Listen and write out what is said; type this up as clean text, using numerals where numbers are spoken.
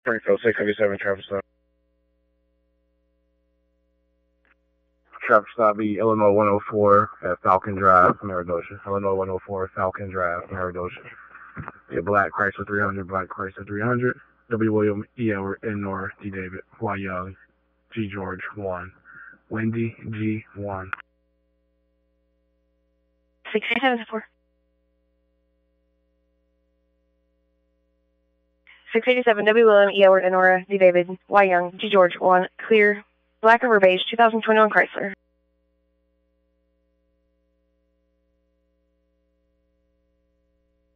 Springfield 677 traffic stop. Traffic stop be Illinois 104 at Falcon Drive, Nacogdoches. Illinois 104 Falcon Drive, Nacogdoches. Yeah, Black Chrysler 300, Black Chrysler 300. W. William, E. Edward, N. Nora, D. David, Y. Young, G. George 1. Wendy, G. 1. 687. 687, W. William, E. Edward, N. Nora, D. David, Y. Young, G. George 1. Clear. Black River Beige, 2021 Chrysler.